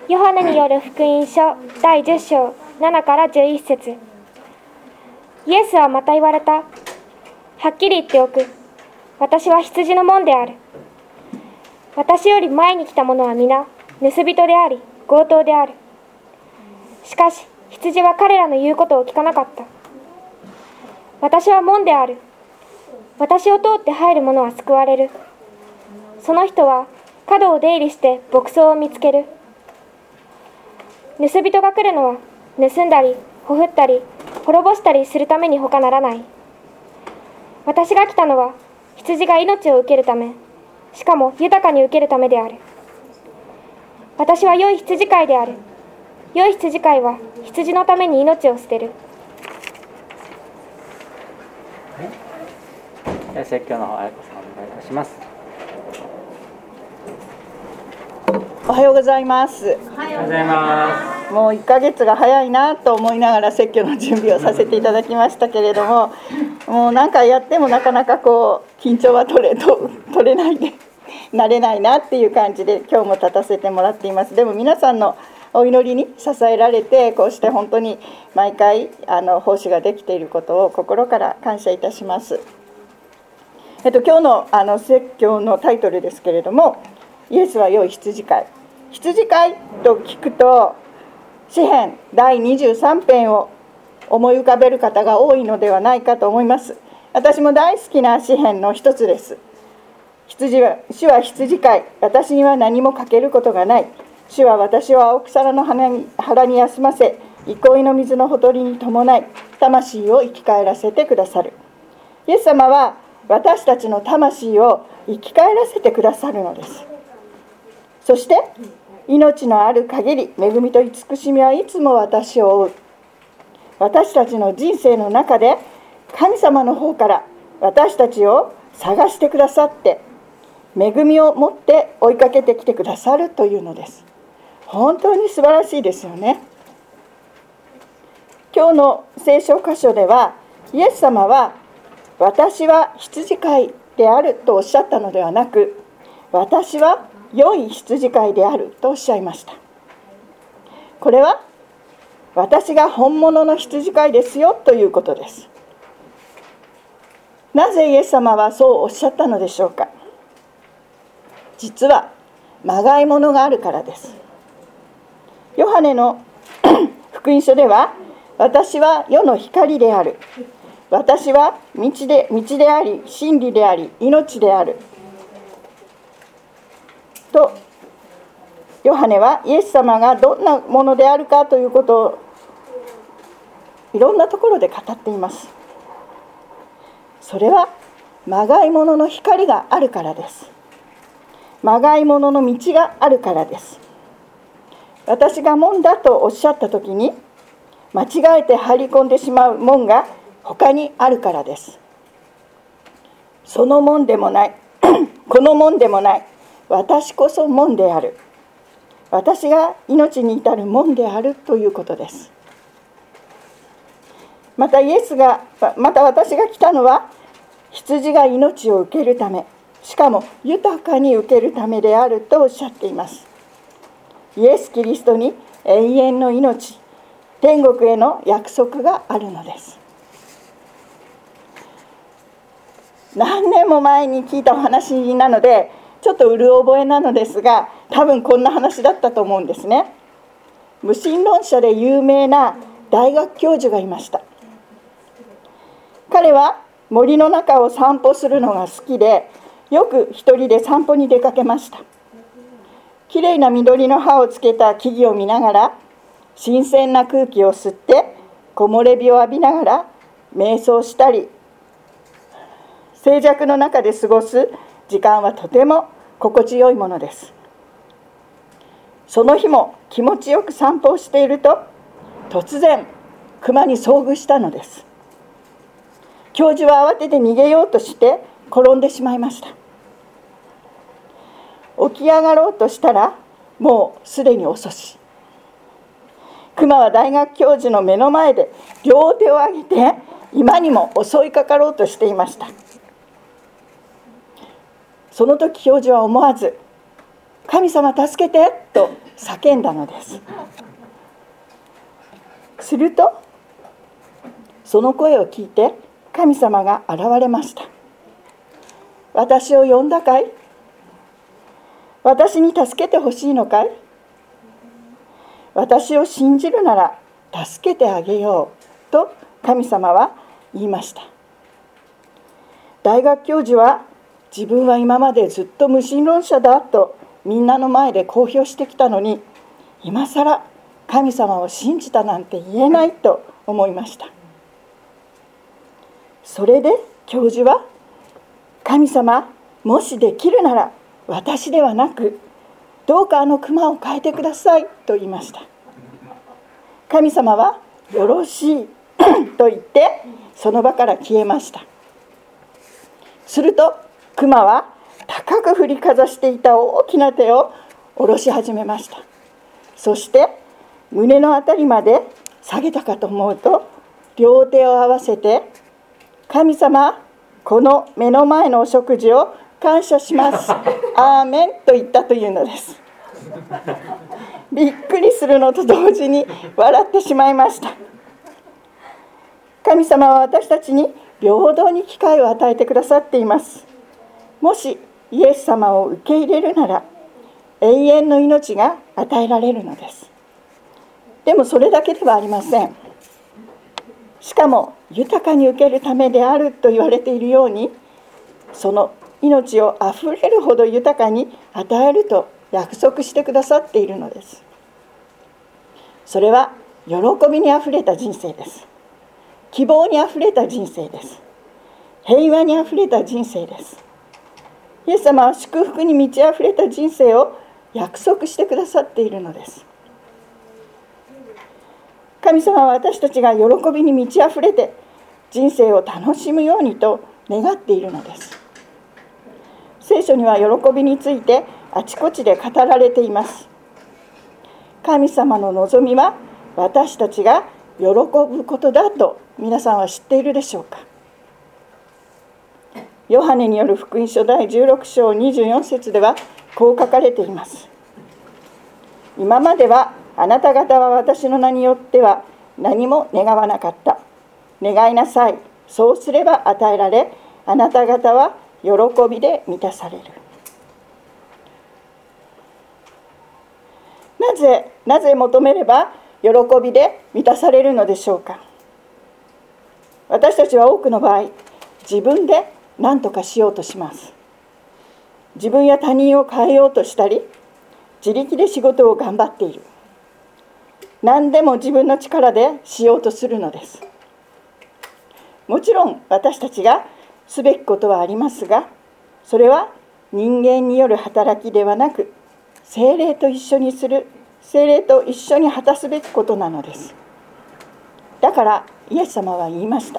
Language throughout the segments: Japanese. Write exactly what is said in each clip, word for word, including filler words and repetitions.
ヨハネによる福音書だいじゅっ章ななからじゅういち節。イエスはまた言われた。はっきり言っておく。私は羊の門である。私より前に来た者は皆盗人であり強盗である。しかし羊は彼らの言うことを聞かなかった。私は門である。私を通って入る者は救われる。その人は角を出入りして牧草を見つける。盗人が来るのは盗んだりほふったり滅ぼしたりするために他ならない。私が来たのは羊が命を受けるため、しかも豊かに受けるためである。私は良い羊飼いである。良い羊飼いは羊のために命を捨てる。 はい、説教の方、あやこさんお願いいたします。 おはようございます。 おはようございます。 もういっかげつが早いなと思いながら説教の準備をさせていただきましたけれども、もう何回やってもなかなかこう緊張は取れと取れないで慣れないなっていう感じで今日も立たせてもらっています。でも皆さんのお祈りに支えられて、こうして本当に毎回あの奉仕ができていることを心から感謝いたします。えっと、今日のあの説教のタイトルですけれども、イエスは良い羊飼い。羊飼いと聞くと詩編だいにじゅうさん編を思い浮かべる方が多いのではないかと思います。私も大好きな詩編の一つです。羊は主は羊飼い、私には何も欠けることがない。主は私を青草の花に腹に休ませ、憩いの水のほとりに伴い、魂を生き返らせてくださる。イエス様は私たちの魂を生き返らせてくださるのです。そして命のある限り恵みと慈しみはいつも私を追う。私たちの人生の中で神様の方から私たちを探してくださって、恵みを持って追いかけてきてくださるというのです。本当に素晴らしいですよね。今日の聖書箇所では、イエス様は私は羊飼いであるとおっしゃったのではなく、私は良い羊飼いであるとおっしゃいました。これは私が本物の羊飼いですよということです。なぜイエス様はそうおっしゃったのでしょうか。実はまがいものがあるからです。ヨハネの福音書では、私は世の光である。私は道で、道であり、真理であり、命である。と、ヨハネはイエス様がどんなものであるかということをいろんなところで語っています。それはまがいものの光があるからです。まがいものの道があるからです。私が門だとおっしゃったときに、間違えて入り込んでしまう門が他にあるからです。その門でもないこの門でもない、私こそ門である。私が命に至る門であるということです。またイエスがまた私が来たのは、羊が命を受けるため、しかも豊かに受けるためであるとおっしゃっています。イエス・キリストに永遠の命、天国への約束があるのです。何年も前に聞いたお話なのでちょっとうる覚えなのですが、多分こんな話だったと思うんですね。無神論者で有名な大学教授がいました。彼は森の中を散歩するのが好きで、よく一人で散歩に出かけました。きれいな緑の葉をつけた木々を見ながら、新鮮な空気を吸って木漏れ日を浴びながら瞑想したり、静寂の中で過ごす時間はとても心地よいものです。その日も気持ちよく散歩をしていると、突然熊に遭遇したのです。教授は慌てて逃げようとして転んでしまいました。起き上がろうとしたら、もうすでに遅し。熊は大学教授の目の前で両手を上げて今にも襲いかかろうとしていました。その時教授は思わず、神様助けてと叫んだのです。するとその声を聞いて神様が現れました。私を呼んだかい？私に助けてほしいのかい？私を信じるなら助けてあげようと神様は言いました。大学教授は自分は今までずっと無神論者だとみんなの前で公表してきたのに、今さら神様を信じたなんて言えないと思いました。それで教授は、神様、もしできるなら私ではなくどうかあの熊を変えてくださいと言いました。神様はよろしいと言ってその場から消えました。すると熊は高く振りかざしていた大きな手を下ろし始めました。そして胸のあたりまで下げたかと思うと、両手を合わせて、神様、この目の前のお食事を感謝します。アーメンと言ったというのです。びっくりするのと同時に笑ってしまいました。神様は私たちに平等に機会を与えてくださっています。もしイエス様を受け入れるなら永遠の命が与えられるのです。でもそれだけではありません。しかも豊かに受けるためであると言われているように、その命をあふれるほど豊かに与えると約束してくださっているのです。それは喜びにあふれた人生です。希望にあふれた人生です。平和にあふれた人生です。イエス様は祝福に満ちあふれた人生を約束してくださっているのです。神様は私たちが喜びに満ちあふれて人生を楽しむようにと願っているのです。聖書には喜びについてあちこちで語られています。神様の望みは私たちが喜ぶことだと皆さんは知っているでしょうか。ヨハネによる福音書だいじゅうろくしょうにじゅうよんせつではこう書かれています。今まではあなた方は私の名によっては何も願わなかった。願いなさい。そうすれば与えられ、あなた方は喜びで満たされる。なぜ、なぜ求めれば喜びで満たされるのでしょうか。私たちは多くの場合、自分で何とかしようとします。自分や他人を変えようとしたり、自力で仕事を頑張っている。何でも自分の力でしようとするのです。もちろん私たちがすべきことはありますが、それは人間による働きではなく、聖霊と一緒にする、聖霊と一緒に果たすべきことなのです。だからイエス様は言いました。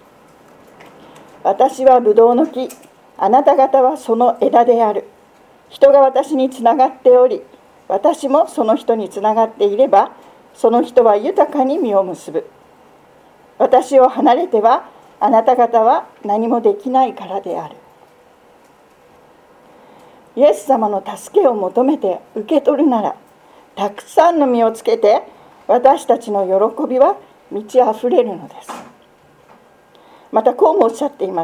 私はブドウの木、あなた方はその枝である。人が私につながっており、私もその人につながっていれば、その人は豊かに実を結ぶ。私を離れてはあなた方は何もできないからである。イエス様の助けを求めて受け取るなら、たくさんの実をつけて私たちの喜びは満ちあふれるのです。またこうもおっしゃっています。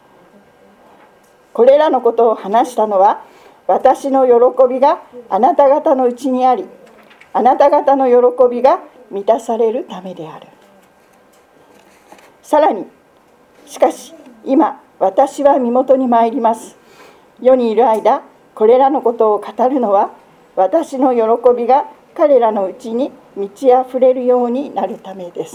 これらのことを話したのは、私の喜びがあなた方のうちにあり、あなた方の喜びが満たされるためである。さらに、しかし今私は身元に参ります。世にいる間、これらのことを語るのは、私の喜びが彼らのうちに満ちあふれるようになるためです。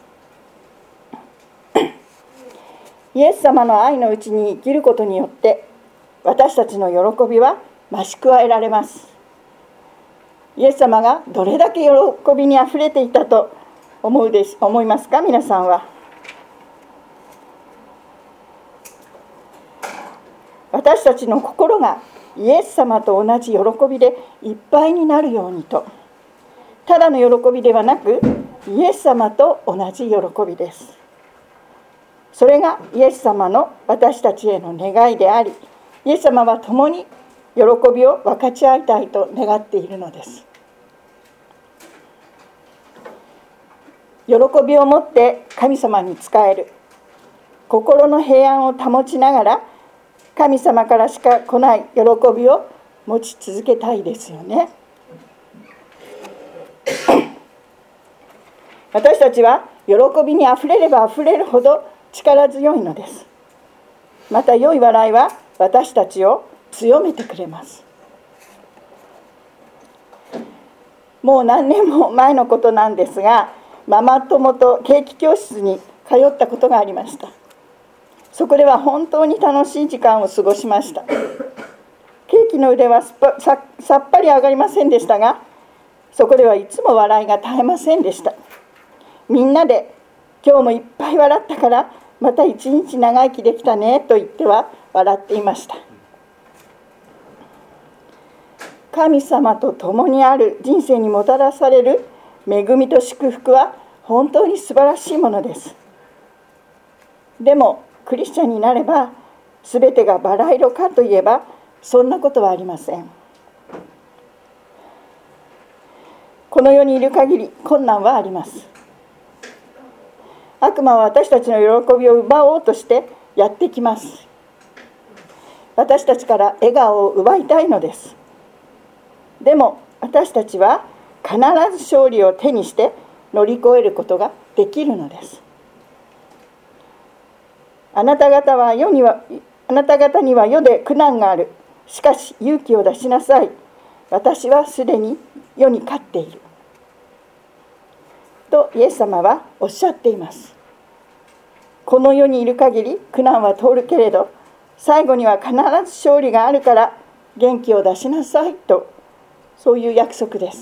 イエス様の愛のうちに生きることによって、私たちの喜びは増し加えられます。イエス様がどれだけ喜びにあふれていたと思うでし思いますか、皆さんは。私たちの心がイエス様と同じ喜びでいっぱいになるようにと、ただの喜びではなく、イエス様と同じ喜びです。それがイエス様の私たちへの願いであり、イエス様は共に喜びを分かち合いたいと願っているのです。喜びを持って神様に仕える、心の平安を保ちながら神様からしか来ない喜びを持ち続けたいですよね。私たちは喜びにあふれればあふれるほど力強いのです。また良い笑いは私たちを強めてくれます。もう何年も前のことなんですが、ママ友とケーキ教室に通ったことがありました。そこでは本当に楽しい時間を過ごしました。ケーキの腕はさっ さ, さっぱり上がりませんでしたが、そこではいつも笑いが絶えませんでした。みんなで今日もいっぱい笑ったからまた一日長生きできたねと言っては笑っていました。神様と共にある人生にもたらされる恵みと祝福は本当に素晴らしいものです。でもクリスチャンになれば全てがバラ色かといえばそんなことはありません。この世にいる限り困難はあります。悪魔は私たちの喜びを奪おうとしてやってきます。私たちから笑顔を奪いたいのです。でも私たちは必ず勝利を手にして乗り越えることができるのです。あなた方は世にはあなた方には世で苦難がある。しかし勇気を出しなさい。私はすでに世に勝っている。とイエス様はおっしゃっています。この世にいる限り苦難は通るけれど、最後には必ず勝利があるから元気を出しなさいと、そういう約束です。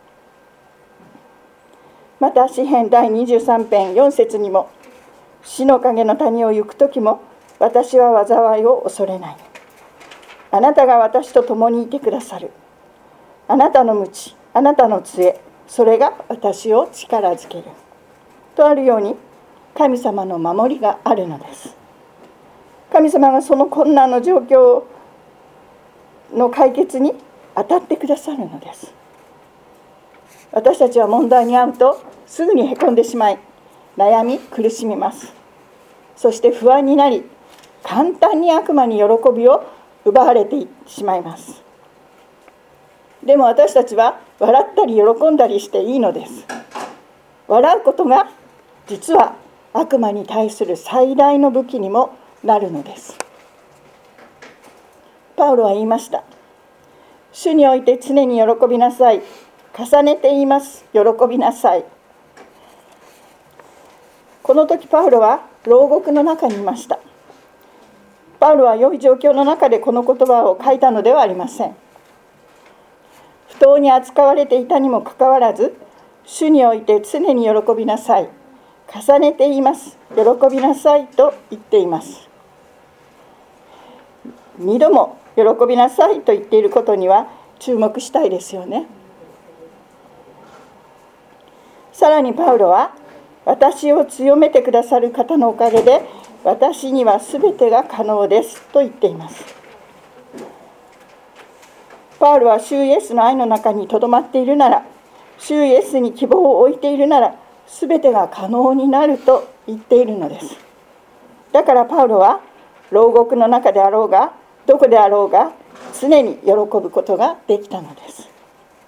また詩編だいにじゅうさん編よん節にも、死の影の谷を行くときも私は災いを恐れない。あなたが私と共にいてくださる。あなたの鞭、あなたの杖、それが私を力づける。とあるように、神様の守りがあるのです。神様がその困難の状況の解決に当たってくださるのです。私たちは問題に遭うとすぐにへこんでしまい、悩み苦しみます。そして不安になり、簡単に悪魔に喜びを奪われてしまいます。でも私たちは笑ったり喜んだりしていいのです。笑うことが実は悪魔に対する最大の武器にもなるのです。パウロは言いました。主において常に喜びなさい。重ねて言います。喜びなさい。この時パウロは牢獄の中にいました。パウロは良い状況の中でこの言葉を書いたのではありません。不当に扱われていたにもかかわらず、主において常に喜びなさい。重ねて言います。喜びなさいと言っています。二度も喜びなさいと言っていることには注目したいですよね。さらにパウロは、私を強めてくださる方のおかげで私にはすべてが可能ですと言っています。パウロは主イエスの愛の中にとどまっているなら、主イエスに希望を置いているなら、すべてが可能になると言っているのです。だからパウロは牢獄の中であろうがどこであろうが常に喜ぶことができたのです。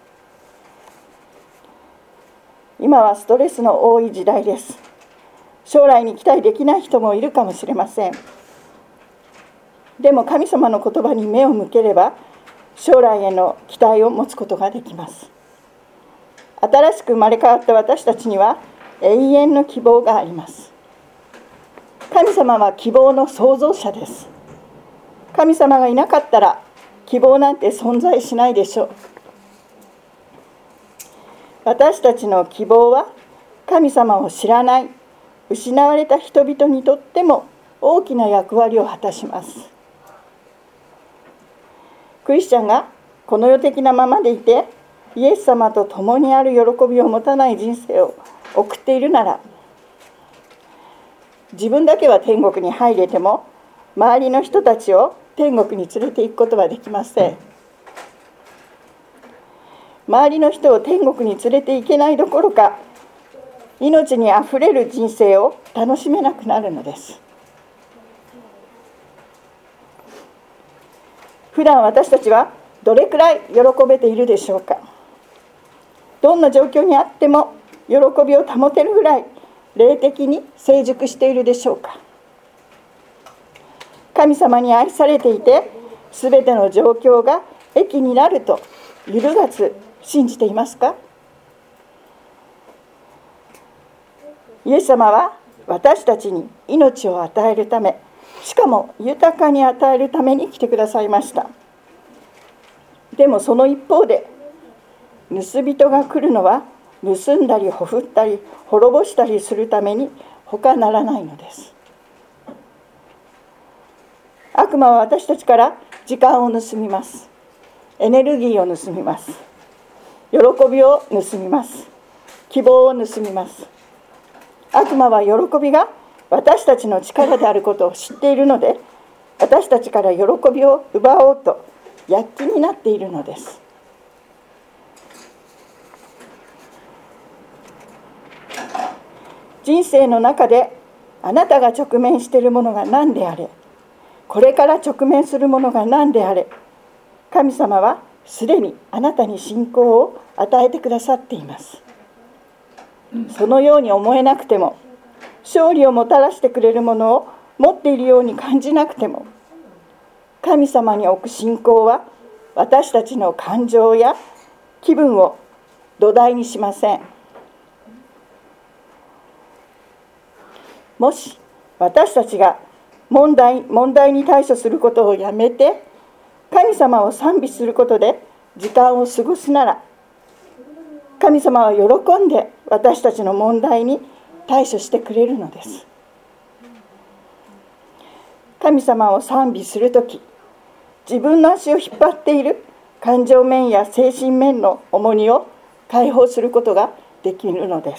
今はストレスの多い時代です。将来に期待できない人もいるかもしれません。でも神様の言葉に目を向ければ将来への期待を持つことができます。新しく生まれ変わった私たちには永遠の希望があります。神様は希望の創造者です。神様がいなかったら希望なんて存在しないでしょう。私たちの希望は神様を知らない、失われた人々にとっても大きな役割を果たします。クリスチャンがこの世的なままでいて、イエス様と共にある喜びを持たない人生を送っているなら、自分だけは天国に入れても、周りの人たちを天国に連れて行くことはできません。周りの人を天国に連れて行けないどころか、命にあふれる人生を楽しめなくなるのです。普段私たちはどれくらい喜べているでしょうか。どんな状況にあっても喜びを保てるぐらい霊的に成熟しているでしょうか。神様に愛されていて、すべての状況が益になると揺るがず信じていますか。イエス様は私たちに命を与えるため、しかも豊かに与えるために来てくださいました。でもその一方で、盗人が来るのは盗んだりほふったり滅ぼしたりするために他ならないのです。悪魔は私たちから時間を盗みます。エネルギーを盗みます。喜びを盗みます。希望を盗みます。悪魔は喜びが私たちの力であることを知っているので、私たちから喜びを奪おうと躍起になっているのです。人生の中であなたが直面しているものが何であれ、これから直面するものが何であれ、神様はすでにあなたに信仰を与えてくださっています。そのように思えなくても、勝利をもたらしてくれるものを持っているように感じなくても、神様に置く信仰は私たちの感情や気分を土台にしません。もし私たちが問題、問題に対処することをやめて、神様を賛美することで時間を過ごすなら、神様は喜んで私たちの問題に対処してくれるのです。神様を賛美するとき、自分の足を引っ張っている感情面や精神面の重荷を解放することができるのです。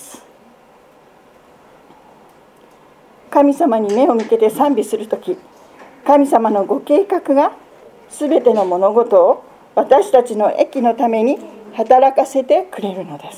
神様に目を向けて賛美するとき、神様のご計画がすべての物事を私たちの益のために働かせてくれるのです。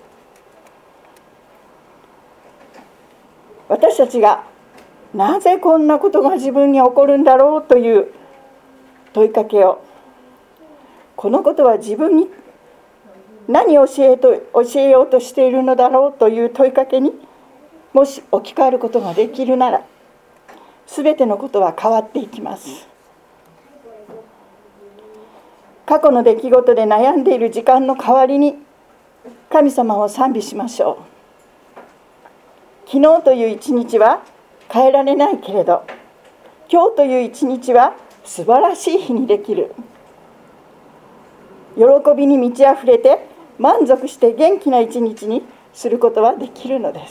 私たちがなぜこんなことが自分に起こるんだろうという問いかけを、このことは自分に何を教えと教えようとしているのだろうという問いかけにもし置き換えることができるなら、すべてのことは変わっていきます。過去の出来事で悩んでいる時間の代わりに神様を賛美しましょう。昨日という一日は変えられないけれど、今日という一日は素晴らしい日にできる。喜びに満ち溢れて満足して元気な一日にすることはできるのです。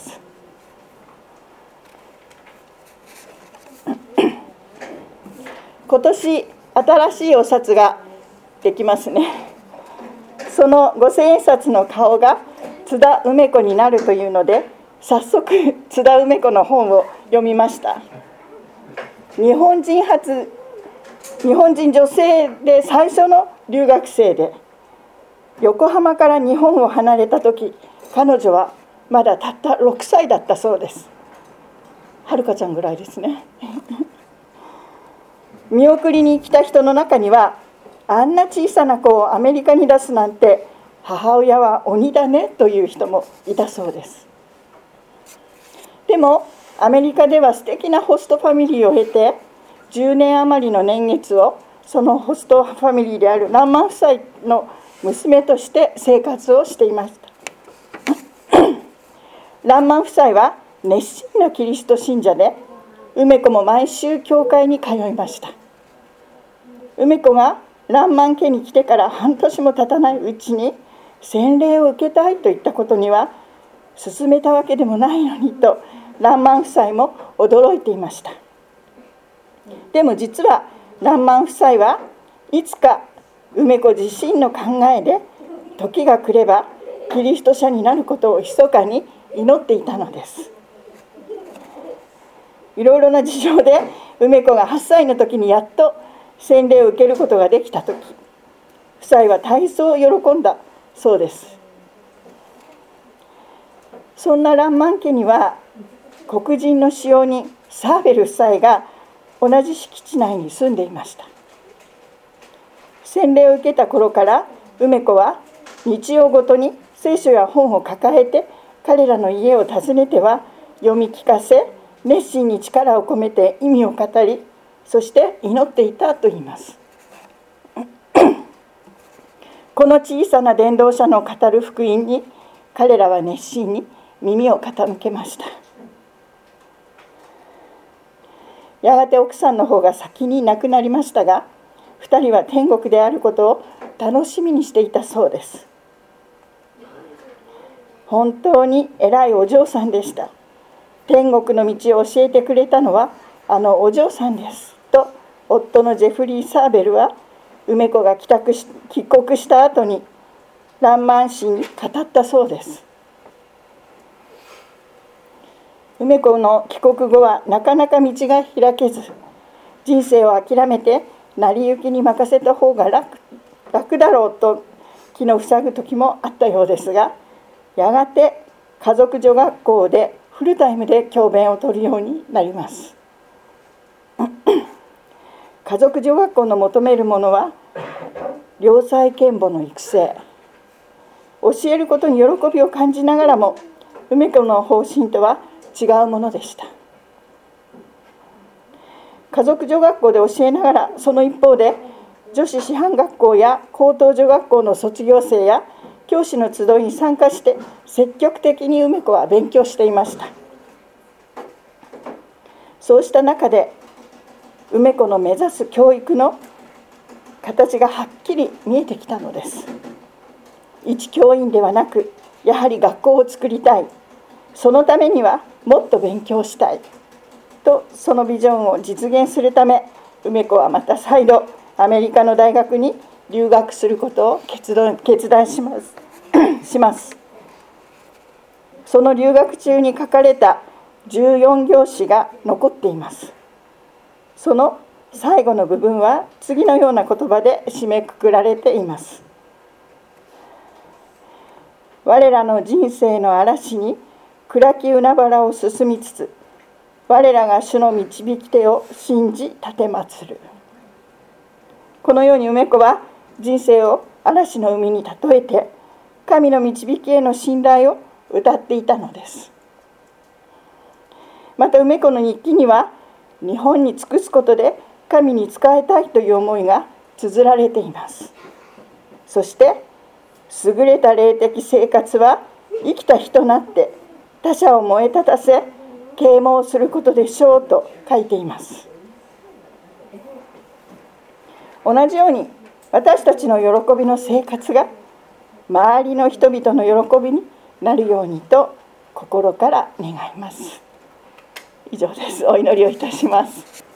今年新しいお札ができますね。そのごせんえん札の顔が津田梅子になるというので、早速津田梅子の本を読みました。日本人初日本人女性で最初の留学生で、横浜から日本を離れた時、彼女はまだたったろくさいだったそうです。はるかちゃんぐらいですね。見送りに来た人の中には、あんな小さな子をアメリカに出すなんて母親は鬼だねという人もいたそうです。でもアメリカでは素敵なホストファミリーを経て、じゅうねん余りの年月をそのホストファミリーであるランマン夫妻の娘として生活をしていました。ランマン夫妻は熱心なキリスト信者で、梅子も毎週教会に通いました。梅子がランマン家に来てから半年も経たないうちに洗礼を受けたいと言ったことには、勧めたわけでもないのにとランマン夫妻も驚いていました。でも実はランマン夫妻はいつか梅子自身の考えで、時が来ればキリスト者になることを密かに祈っていたのです。いろいろな事情で梅子がはっさいの時にやっと洗礼を受けることができたとき、夫妻は大層喜んだそうです。そんなランマン家には、黒人の使用人サーベル夫妻が同じ敷地内に住んでいました。洗礼を受けた頃から梅子は日曜ごとに聖書や本を抱えて彼らの家を訪ねては読み聞かせ、熱心に力を込めて意味を語り、そして祈っていたといいます。この小さな伝道者の語る福音に彼らは熱心に耳を傾けました。やがて奥さんの方が先に亡くなりましたが、ふたりは天国であることを楽しみにしていたそうです。本当に偉いお嬢さんでした。天国の道を教えてくれたのはあのお嬢さんですと、夫のジェフリー・サーベルは梅子が帰宅し帰国した後にランマン氏に語ったそうです。梅子の帰国後はなかなか道が開けず、人生を諦めて成り行きに任せた方が 楽, 楽だろうと気を塞ぐ時もあったようですが、やがて家族女学校でフルタイムで教鞭を取るようになります。家族女学校の求めるものは良妻賢母の育成、教えることに喜びを感じながらも梅子の方針とは違うものでした。家族女学校で教えながら、その一方で女子師範学校や高等女学校の卒業生や教師の集いに参加して積極的に梅子は勉強していました。そうした中で梅子の目指す教育の形がはっきり見えてきたのです。一教員ではなく、やはり学校を作りたい、そのためにはもっと勉強したいと、そのビジョンを実現するため、梅子はまた再度アメリカの大学に留学することを決断、決断します。します。その留学中に書かれたじゅうよん行詩が残っています。その最後の部分は次のような言葉で締めくくられています。我らの人生の嵐に暗き海原を進みつつ、我らが主の導き手を信じ立てまつる。このように梅子は人生を嵐の海に例えて、神の導きへの信頼を歌っていたのです。また梅子の日記には、日本に尽くすことで神に仕えたいという思いが綴られています。そして優れた霊的生活は生きた日となって他者を燃え立たせ啓蒙することでしょうと書いています。同じように私たちの喜びの生活が周りの人々の喜びになるようにと心から願います。以上です。お祈りをいたします。